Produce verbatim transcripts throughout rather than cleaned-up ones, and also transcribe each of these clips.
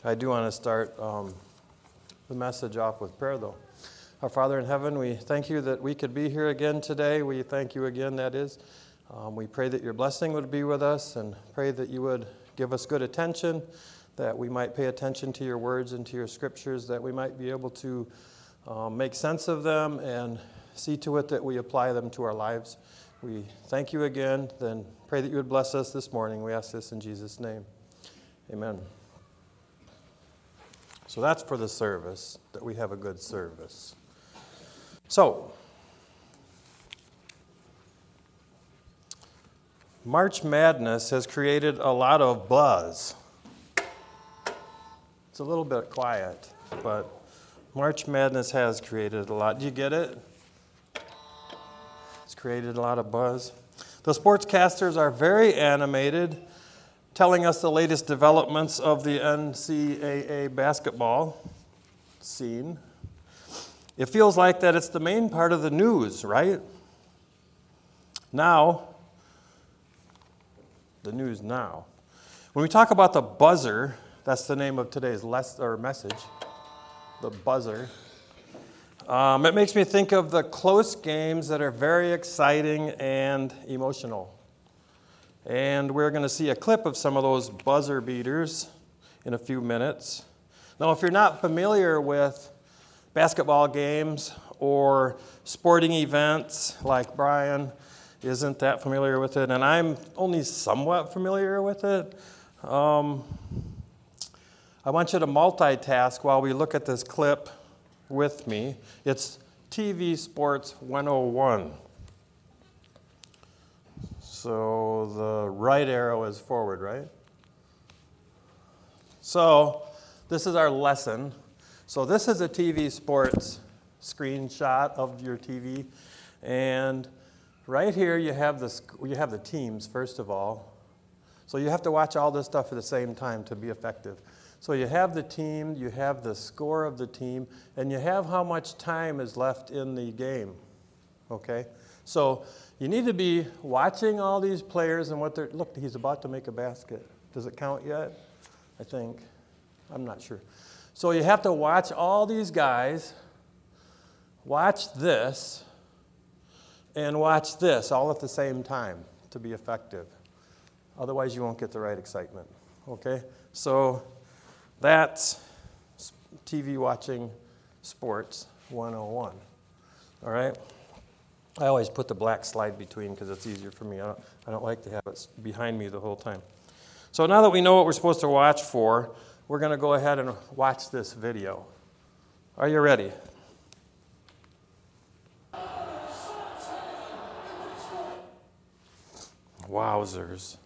I do want to start um, the message off with prayer, though. Our Father in heaven, we thank you that we could be here again today. We thank you again, that is. Um, we pray that your blessing would be with us and pray that you would give us good attention, that we might pay attention to your words and to your scriptures, that we might be able to um, make sense of them and see to it that we apply them to our lives. We thank you again, then pray that you would bless us this morning. We ask this in Jesus' name. Amen. So that's for the service, that we have a good service. So, March Madness has created a lot of buzz. It's a little bit quiet, but March Madness has created a lot. Do you get it? It's created a lot of buzz. The sportscasters are very animated, telling us the latest developments of the N C double A basketball scene. It feels like that it's the main part of the news, right? Now, the news now. When we talk about the buzzer, that's the name of today's les- or message, the buzzer. Um, it makes me think of the close games that are very exciting and emotional. And we're going to see a clip of some of those buzzer beaters in a few minutes. Now, if you're not familiar with basketball games or sporting events, like Brian isn't that familiar with it, and I'm only somewhat familiar with it, um, I want you to multitask while we look at this clip with me. It's T V Sports one oh one. So the right arrow is forward, right? So this is our lesson. So this is a T V Sports screenshot of your T V. And right here you have the, you have the teams, first of all. So you have to watch all this stuff at the same time to be effective. So you have the team, you have the score of the team, and you have how much time is left in the game, okay? So you need to be watching all these players and what they're, look, he's about to make a basket. Does it count yet? I think. I'm not sure. So you have to watch all these guys, watch this, and watch this all at the same time to be effective. Otherwise, you won't get the right excitement, okay? So that's T V watching sports one oh one, all right? I always put the black slide between because it's easier for me. I don't, I don't like to have it behind me the whole time. So now that we know what we're supposed to watch for, we're going to go ahead and watch this video. Are you ready? Wowzers.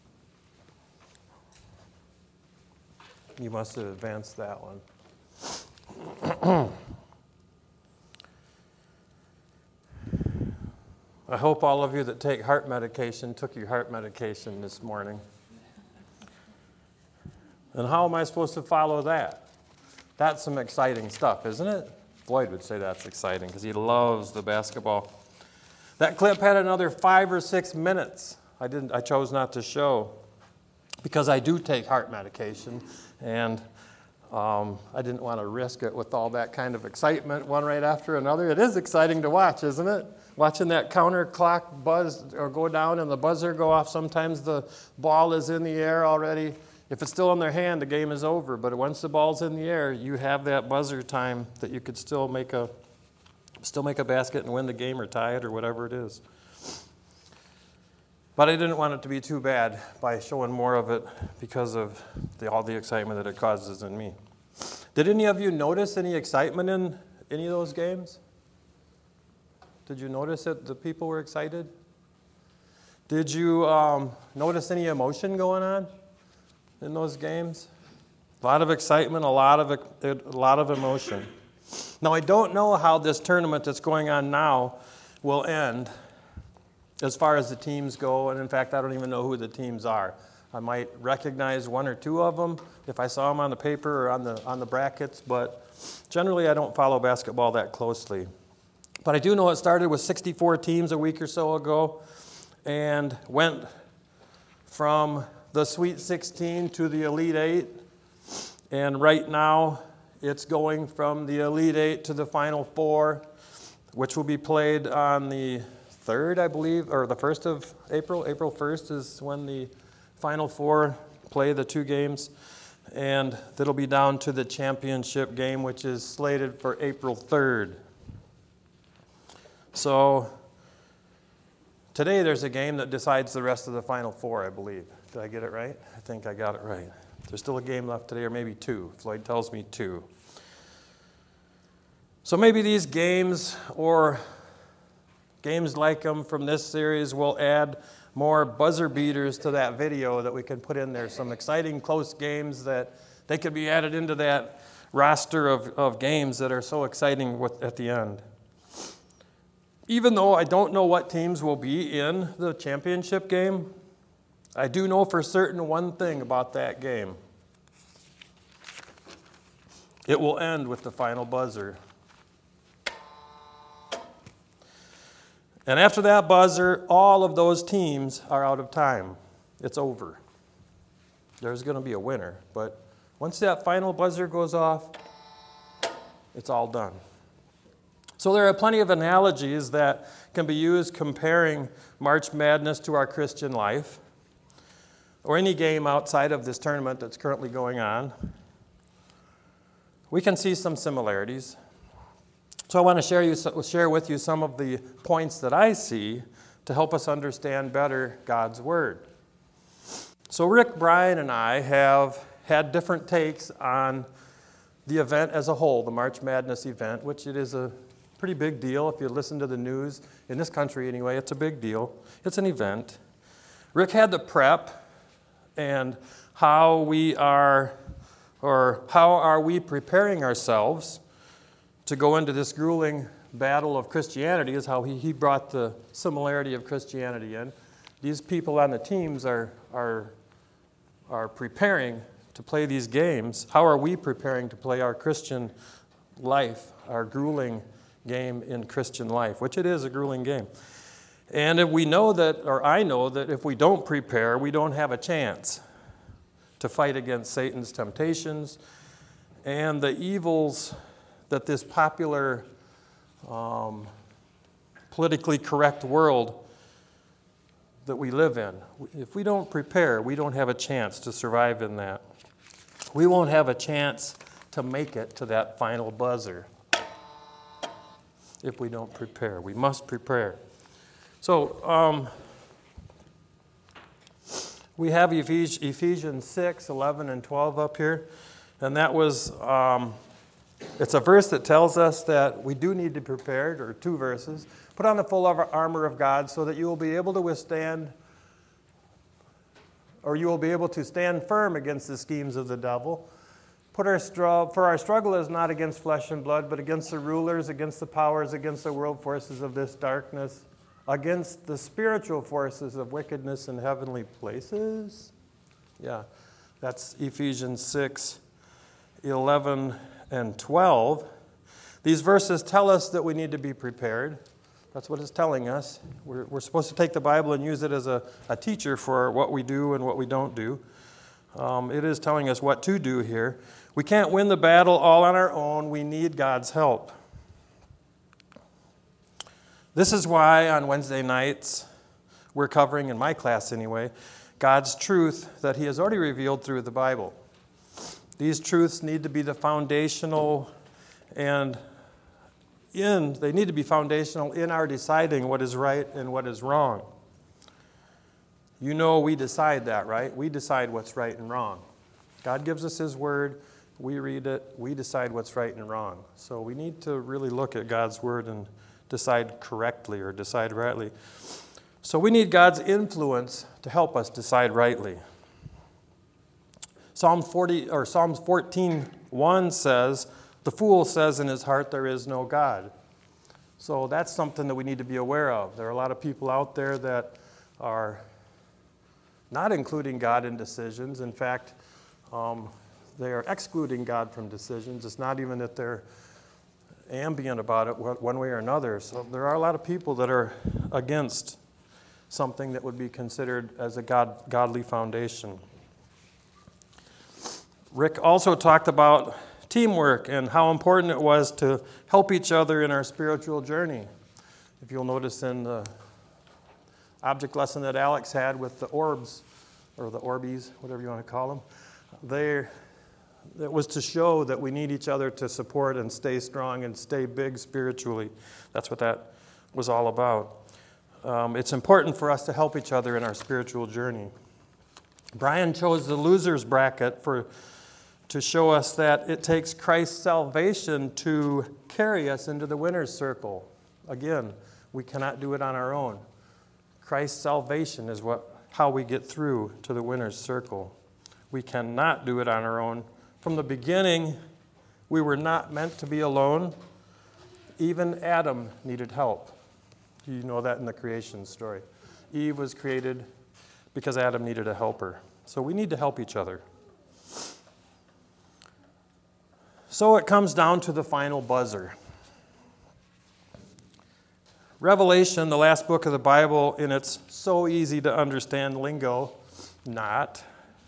You must have advanced that one. I hope all of you that take heart medication took your heart medication this morning. And how am I supposed to follow that? That's some exciting stuff, isn't it? Floyd would say that's exciting because he loves the basketball. That clip had another five or six minutes. I didn't. I chose not to show because I do take heart medication, and um, I didn't want to risk it with all that kind of excitement, one right after another. It is exciting to watch, isn't it? Watching that counter clock buzz or go down and the buzzer go off. Sometimes the ball is in the air already. If it's still in their hand, the game is over. But once the ball's in the air, you have that buzzer time that you could still make a still make a basket and win the game or tie it or whatever it is. But I didn't want it to be too bad by showing more of it because of the, all the excitement that it causes in me. Did any of you notice any excitement in any of those games? Did you notice that the people were excited? Did you um, notice any emotion going on in those games? A lot of excitement, a lot of a lot of emotion. Now, I don't know how this tournament that's going on now will end as far as the teams go, and in fact, I don't even know who the teams are. I might recognize one or two of them if I saw them on the paper or on the on the brackets, but generally I don't follow basketball that closely. But I do know it started with sixty-four teams a week or so ago and went from the Sweet sixteen to the Elite Eight. And right now, it's going from the Elite Eight to the Final Four, which will be played on the third, I believe, or the first of April. April first is when the Final Four play the two games. And that'll be down to the championship game, which is slated for April third. So today there's a game that decides the rest of the Final Four, I believe. Did I get it right? I think I got it right. There's still a game left today, or maybe two. Floyd tells me two. So maybe these games or games like them from this series will add more buzzer beaters to that video that we can put in there. Some exciting close games that they could be added into that roster of, of games that are so exciting with, at the end. Even though I don't know what teams will be in the championship game, I do know for certain one thing about that game. It will end with the final buzzer. And after that buzzer, all of those teams are out of time. It's over. There's going to be a winner. But once that final buzzer goes off, it's all done. So there are plenty of analogies that can be used comparing March Madness to our Christian life, or any game outside of this tournament that's currently going on. We can see some similarities. So I want to share, you, share with you some of the points that I see to help us understand better God's Word. So Rick, Brian, and I have had different takes on the event as a whole, the March Madness event, which it is a pretty big deal. If you listen to the news, in this country anyway, it's a big deal. It's an event. Rick had the prep and how we are, or how are we preparing ourselves to go into this grueling battle of Christianity, is how he, he brought the similarity of Christianity in. These people on the teams are, are, are preparing to play these games. How are we preparing to play our Christian life, our grueling game in Christian life, which it is a grueling game. And if we know that, or I know that if we don't prepare, we don't have a chance to fight against Satan's temptations and the evils that this popular, um, politically correct world that we live in, if we don't prepare, we don't have a chance to survive in that. We won't have a chance to make it to that final buzzer if we don't prepare. We must prepare. So um, we have Ephes- Ephesians six, eleven, and twelve up here. And that was, um, it's a verse that tells us that we do need to be prepared, or two verses. Put on the full armor of God so that you will be able to withstand, or you will be able to stand firm against the schemes of the devil. Put our str- For our struggle is not against flesh and blood, but against the rulers, against the powers, against the world forces of this darkness, against the spiritual forces of wickedness in heavenly places. Yeah, that's Ephesians six, eleven, and twelve. These verses tell us that we need to be prepared. That's what it's telling us. We're, we're supposed to take the Bible and use it as a, a teacher for what we do and what we don't do. Um, it is telling us what to do here. We can't win the battle all on our own. We need God's help. This is why on Wednesday nights, we're covering, in my class anyway, God's truth that He has already revealed through the Bible. These truths need to be the foundational and in, they need to be foundational in our deciding what is right and what is wrong. You know we decide that, right? We decide what's right and wrong. God gives us His Word, we read it, we decide what's right and wrong. So we need to really look at God's Word and decide correctly or decide rightly. So we need God's influence to help us decide rightly. Psalm forty or Psalms fourteen one says, "The fool says in his heart there is no God." So that's something that we need to be aware of. There are a lot of people out there that are not including God in decisions. In fact, um, they are excluding God from decisions. It's not even that they're ambient about it one way or another. So there are a lot of people that are against something that would be considered as a God, godly foundation. Rick also talked about teamwork and how important it was to help each other in our spiritual journey. If you'll notice in the object lesson that Alex had with the orbs, or the Orbeez, whatever you want to call them, they, it was to show that we need each other to support and stay strong and stay big spiritually. That's what that was all about. Um, it's important for us to help each other in our spiritual journey. Brian chose the loser's bracket for to show us that it takes Christ's salvation to carry us into the winner's circle. Again, we cannot do it on our own. Christ's salvation is what how we get through to the winner's circle. We cannot do it on our own. From the beginning, we were not meant to be alone. Even Adam needed help. You know that in the creation story. Eve was created because Adam needed a helper. So we need to help each other. So it comes down to the final buzzer. Revelation, the last book of the Bible, in its so easy to understand lingo, not,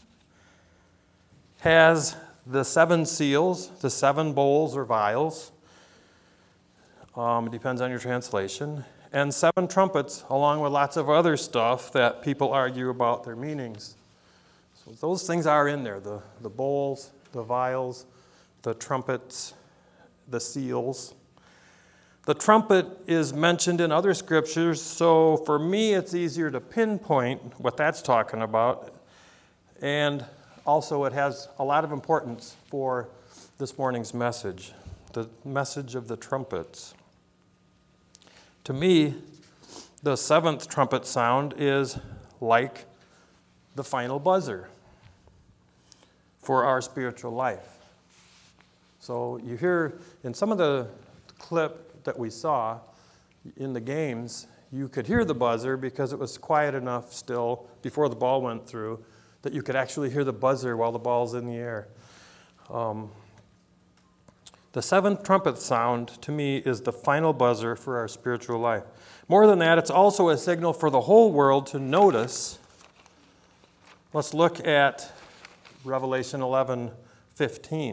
has the seven seals, the seven bowls or vials, um, it depends on your translation, and seven trumpets, along with lots of other stuff that people argue about their meanings. So those things are in there, the, the bowls, the vials, the trumpets, the seals. The trumpet is mentioned in other scriptures, so for me it's easier to pinpoint what that's talking about. And also it has a lot of importance for this morning's message, the message of the trumpets. To me, the seventh trumpet sound is like the final buzzer for our spiritual life. So you hear in some of the clip that we saw in the games, you could hear the buzzer because it was quiet enough still before the ball went through that you could actually hear the buzzer while the ball's in the air. Um, the seventh trumpet sound, to me, is the final buzzer for our spiritual life. More than that, it's also a signal for the whole world to notice. Let's look at Revelation eleven fifteen.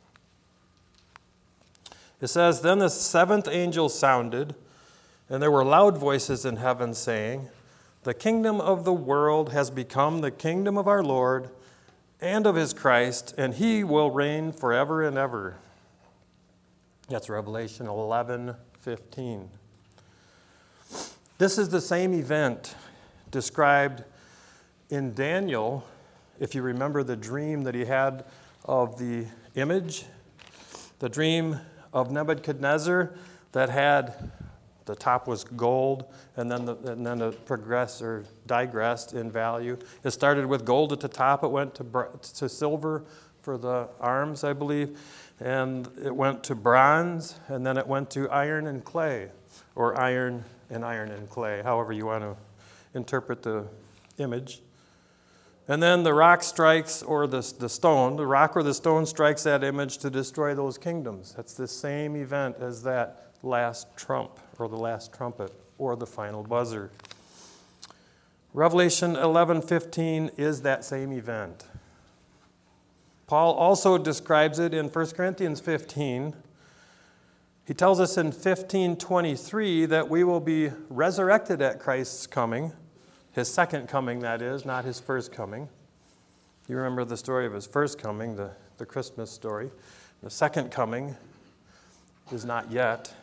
It says, "Then the seventh angel sounded, and there were loud voices in heaven saying, 'The kingdom of the world has become the kingdom of our Lord and of his Christ, and he will reign forever and ever.'" That's Revelation eleven fifteen. This is the same event described in Daniel, if you remember the dream that he had of the image, the dream of Nebuchadnezzar that had, the top was gold, and then the, and then it progressed or digressed in value. It started with gold at the top, it went to, to silver for the arms, I believe, and it went to bronze, and then it went to iron and clay, or iron and iron and clay, however you want to interpret the image. And then the rock strikes, or the, the stone, the rock or the stone strikes that image to destroy those kingdoms. That's the same event as that last trump, or the last trumpet, or the final buzzer. Revelation eleven fifteen is that same event. Paul also describes it in First Corinthians fifteen. He tells us in fifteen twenty-three that we will be resurrected at Christ's coming. His second coming, that is, not his first coming. You remember the story of his first coming, the, the Christmas story. The second coming is not yet.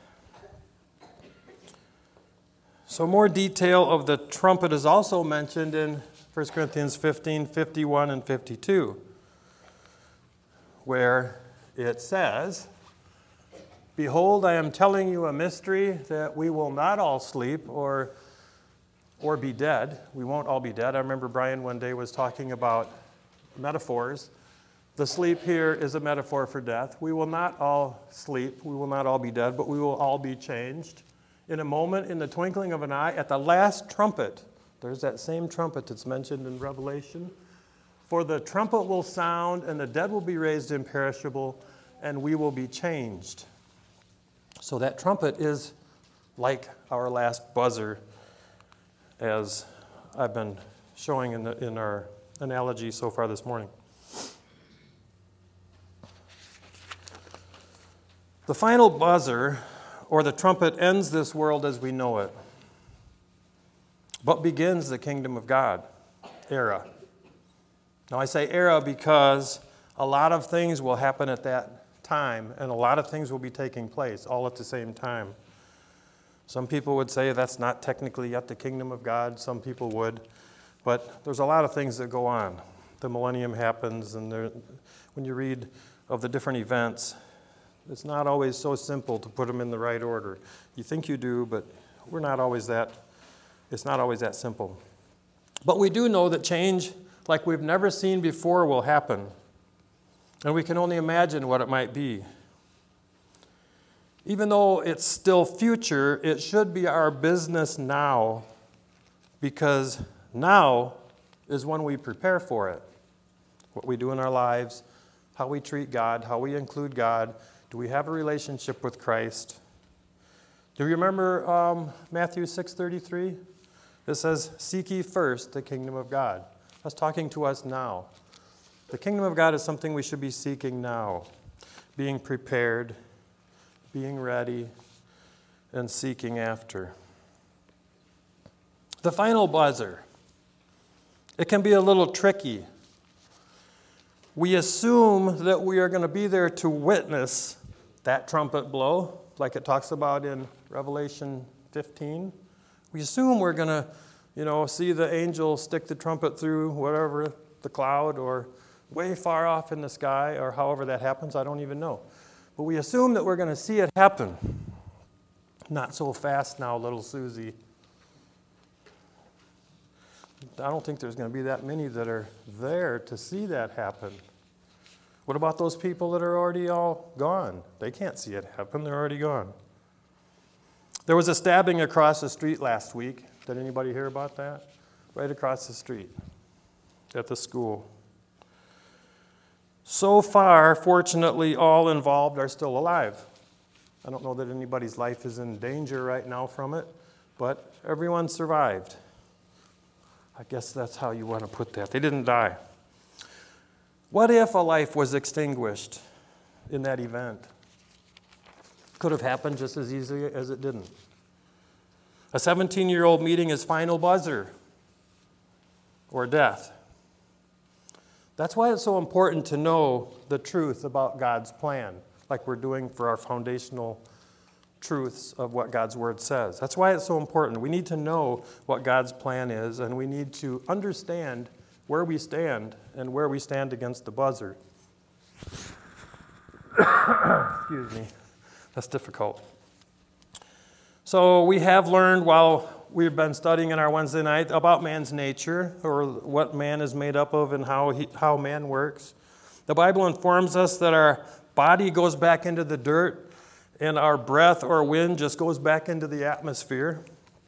So more detail of the trumpet is also mentioned in First Corinthians fifteen, fifty-one, and fifty-two, where it says, "Behold, I am telling you a mystery, that we will not all sleep or or be dead." We won't all be dead. I remember Brian one day was talking about metaphors. The sleep here is a metaphor for death. We will not all sleep. We will not all be dead, but we will all be changed. In a moment, in the twinkling of an eye, at the last trumpet, there's that same trumpet that's mentioned in Revelation. "For the trumpet will sound, and the dead will be raised imperishable, and we will be changed." So that trumpet is like our last buzzer, as I've been showing in, the, in our analogy so far this morning. The final buzzer, or the trumpet, ends this world as we know it, but begins the kingdom of God era. Now I say era because a lot of things will happen at that time, and a lot of things will be taking place all at the same time. Some people would say that's not technically yet the kingdom of God. Some people would. But there's a lot of things that go on. The millennium happens, and there, when you read of the different events, it's not always so simple to put them in the right order. You think you do, but we're not always that, it's not always that simple. But we do know that change like we've never seen before will happen. And we can only imagine what it might be. Even though it's still future, it should be our business now, because now is when we prepare for it. What we do in our lives, how we treat God, how we include God. Do we have a relationship with Christ? Do you remember um, Matthew six thirty-three? It says, "Seek ye first the kingdom of God." That's talking to us now. The kingdom of God is something we should be seeking now, being prepared, being ready, and seeking after. The final buzzer. It can be a little tricky. We assume that we are going to be there to witness that trumpet blow, like it talks about in Revelation fifteen. We assume we're going to, you know, see the angel stick the trumpet through whatever, the cloud, or way far off in the sky, or however that happens, I don't even know. But we assume that we're going to see it happen. Not so fast now, little Susie. I don't think there's going to be that many that are there to see that happen. What about those people that are already all gone? They can't see it happen. They're already gone. There was a stabbing across the street last week. Did anybody hear about that? Right across the street at the school. So far, fortunately, all involved are still alive. I don't know that anybody's life is in danger right now from it, but everyone survived. I guess that's how you want to put that. They didn't die. What if a life was extinguished in that event? Could have happened just as easily as it didn't. A seventeen-year-old meeting his final buzzer, or death. That's why it's so important to know the truth about God's plan, like we're doing for our foundational truths of what God's Word says. That's why it's so important. We need to know what God's plan is, and we need to understand where we stand and where we stand against the buzzer. Excuse me. That's difficult. So we have learned while we've been studying in our Wednesday night about man's nature, or what man is made up of and how he, how man works. The Bible informs us that our body goes back into the dirt and our breath or wind just goes back into the atmosphere.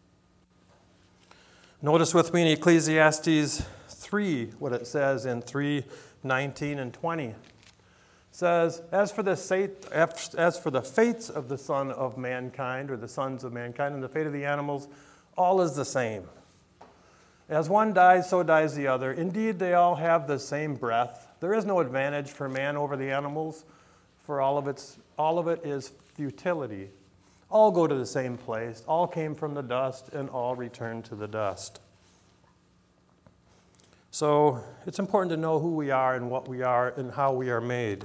Notice with me in Ecclesiastes three what it says in three nineteen and twenty. It says, as for the fate, as for the fates of the son of mankind, or the sons of mankind, and the fate of the animals, all is the same. As one dies, so dies the other. Indeed, they all have the same breath. There is no advantage for man over the animals, for all of its all of it is futility. All go to the same place. All came from the dust, and all return to the dust. So it's important to know who we are and what we are and how we are made.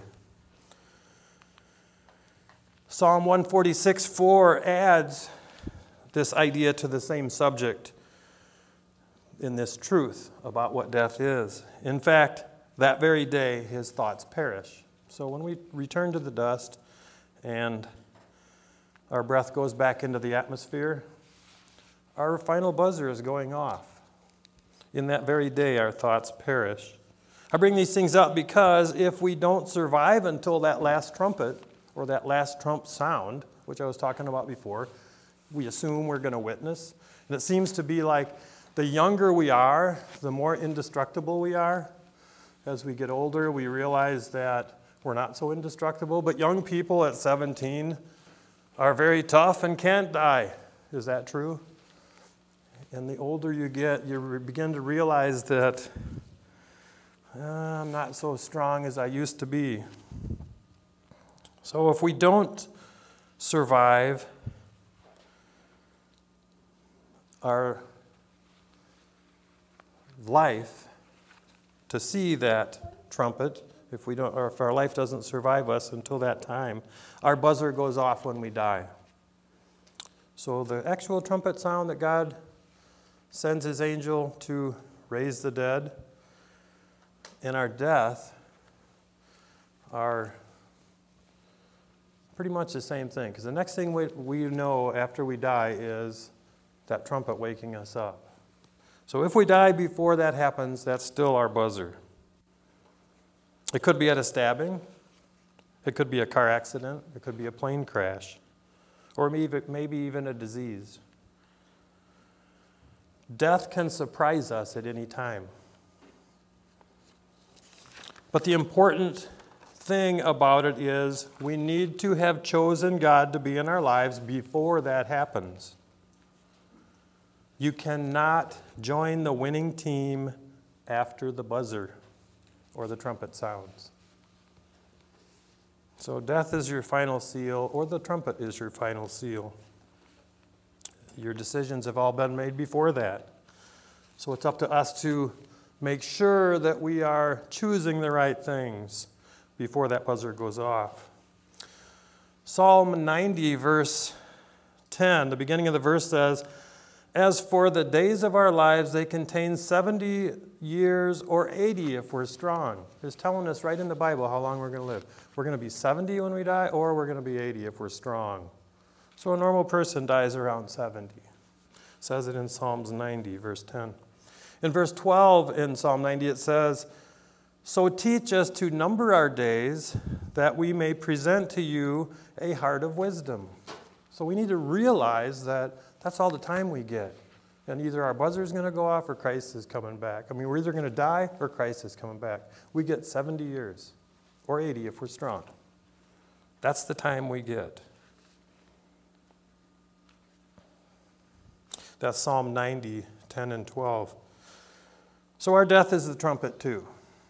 Psalm one forty-six four adds this idea to the same subject in this truth about what death is. In fact, that very day his thoughts perish. So when we return to the dust and our breath goes back into the atmosphere, our final buzzer is going off. In that very day, our thoughts perish. I bring these things up because if we don't survive until that last trumpet, or that last trump sound, which I was talking about before, we assume we're going to witness. And it seems to be like the younger we are, the more indestructible we are. As we get older, we realize that we're not so indestructible. But young people at seventeen are very tough and can't die. Is that true? And the older you get, you begin to realize that uh, I'm not so strong as I used to be. So if we don't survive our life to see that trumpet, if we don't, or if our life doesn't survive us until that time, our buzzer goes off when we die. So the actual trumpet sound that God sends his angel to raise the dead, and our death are pretty much the same thing. Because the next thing we, we know after we die is that trumpet waking us up. So if we die before that happens, that's still our buzzer. It could be at a stabbing. It could be a car accident. It could be a plane crash. Or maybe, maybe even a disease. Death can surprise us at any time. But the important thing about it is we need to have chosen God to be in our lives before that happens. You cannot join the winning team after the buzzer or the trumpet sounds. So death is your final seal, or the trumpet is your final seal. Your decisions have all been made before that. So it's up to us to make sure that we are choosing the right things before that buzzer goes off. Psalm ninety, verse ten, the beginning of the verse says, "As for the days of our lives, they contain seventy years or eighty if we're strong." It's telling us right in the Bible how long we're going to live. We're going to be seventy when we die, or we're going to be eighty if we're strong. So a normal person dies around seventy. It says it in Psalms ninety, verse ten. In verse twelve in Psalm ninety, it says, "So teach us to number our days, that we may present to you a heart of wisdom." So we need to realize that that's all the time we get. And either our buzzer is going to go off or Christ is coming back. I mean, we're either going to die or Christ is coming back. We get seventy years, or eighty if we're strong. That's the time we get. That's Psalm ninety, ten and twelve. So our death is the trumpet too.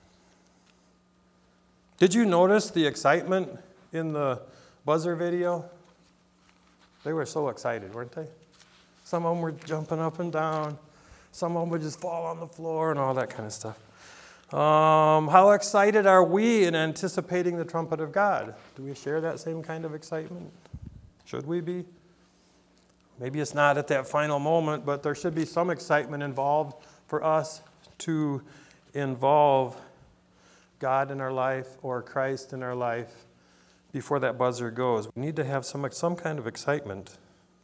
Did you notice the excitement in the buzzer video? They were so excited, weren't they? Some of them were jumping up and down. Some of them would just fall on the floor and all that kind of stuff. Um, how excited are we in anticipating the trumpet of God? Do we share that same kind of excitement? Should we be? Maybe it's not at that final moment, but there should be some excitement involved for us to involve God in our life or Christ in our life before that buzzer goes. We need to have some, some kind of excitement.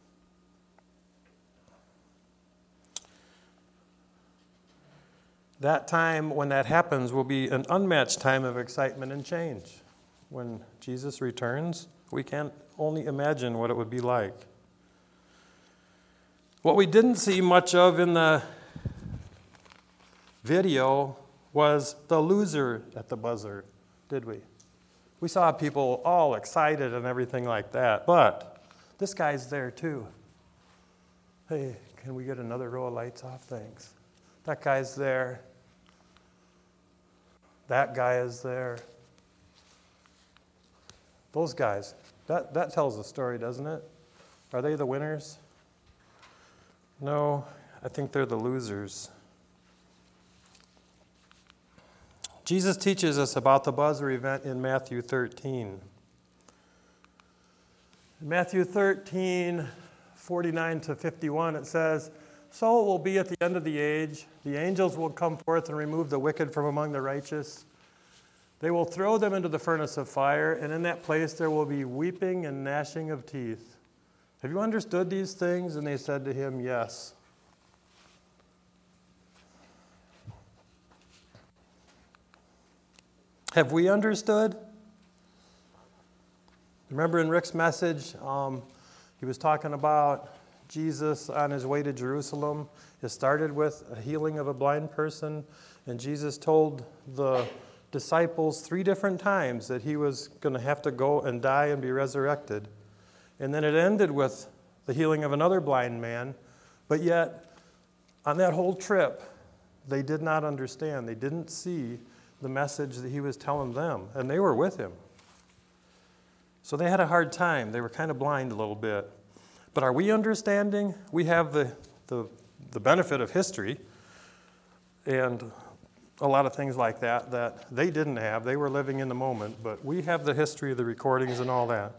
That time when that happens will be an unmatched time of excitement and change. When Jesus returns, we can't only imagine what it would be like. What we didn't see much of in the video was the loser at the buzzer, did we? We saw people all excited and everything like that, but this guy's there too. Hey, can we get another row of lights off? Thanks. That guy's there. That guy is there. Those guys, that, that tells the story, doesn't it? Are they the winners? No, I think they're the losers. Jesus teaches us about the buzzer event in Matthew thirteen. In Matthew thirteen, forty-nine to fifty-one, it says, "So it will be at the end of the age. The angels will come forth and remove the wicked from among the righteous. They will throw them into the furnace of fire, and in that place there will be weeping and gnashing of teeth." Have you understood these things? And they said to him, "Yes." Have we understood? Remember in Rick's message, um, he was talking about Jesus on his way to Jerusalem. It started with a healing of a blind person, and Jesus told the disciples three different times that he was going to have to go and die and be resurrected. And then it ended with the healing of another blind man, but yet on that whole trip, they did not understand. They didn't see the message that he was telling them, and they were with him. So they had a hard time. They were kind of blind a little bit. But are we understanding? We have the, the, the benefit of history and a lot of things like that that they didn't have. They were living in the moment, but we have the history of the recordings and all that.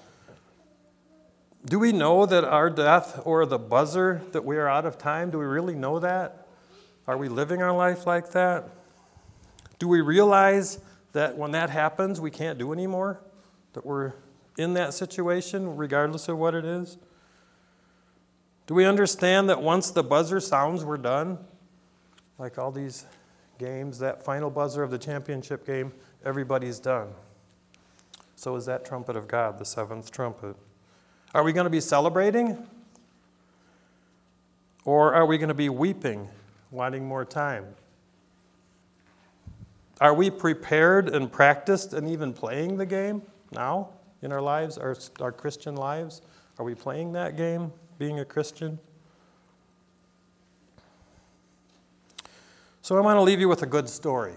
Do we know that our death or the buzzer that we are out of time, do we really know that? Are we living our life like that? Do we realize that when that happens, we can't do anymore? That we're in that situation, regardless of what it is? Do we understand that once the buzzer sounds, we're done? Like all these games, that final buzzer of the championship game, everybody's done. So is that trumpet of God, the seventh trumpet. Are we going to be celebrating? Or are we going to be weeping, wanting more time? Are we prepared and practiced and even playing the game now in our lives, our, our Christian lives? Are we playing that game, being a Christian? So I want to leave you with a good story.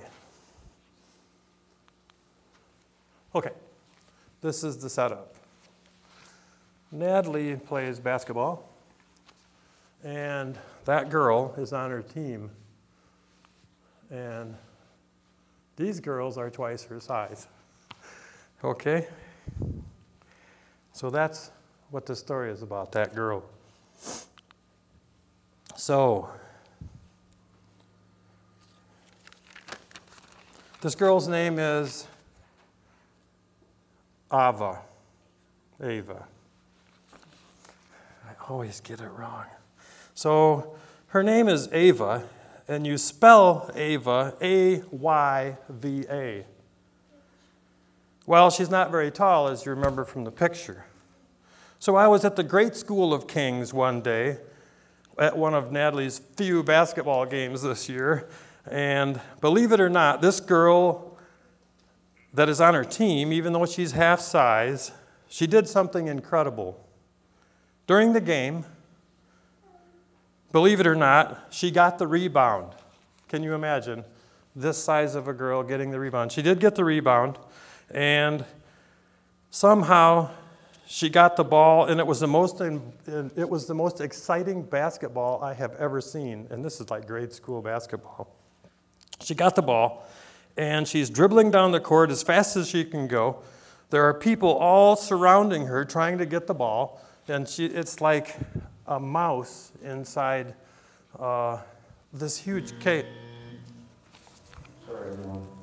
Okay, this is the setup. Natalie plays basketball, and that girl is on her team. And these girls are twice her size. Okay? So that's what the story is about, that girl. So, this girl's name is Ava. Ava. I always get it wrong. So, her name is Ava, and you spell Ava, A Y V A. Well, she's not very tall, as you remember from the picture. So I was at the Great School of Kings one day at one of Natalie's few basketball games this year, and believe it or not, this girl that is on her team, even though she's half size, she did something incredible. During the game, believe it or not, she got the rebound. Can you imagine this size of a girl getting the rebound? She did get the rebound, and somehow she got the ball, and it was the most it was the most exciting basketball I have ever seen. And this is like grade school basketball. She got the ball, and she's dribbling down the court as fast as she can go. There are people all surrounding her trying to get the ball, and she, it's like a mouse inside uh, this huge cage. Sorry, everyone.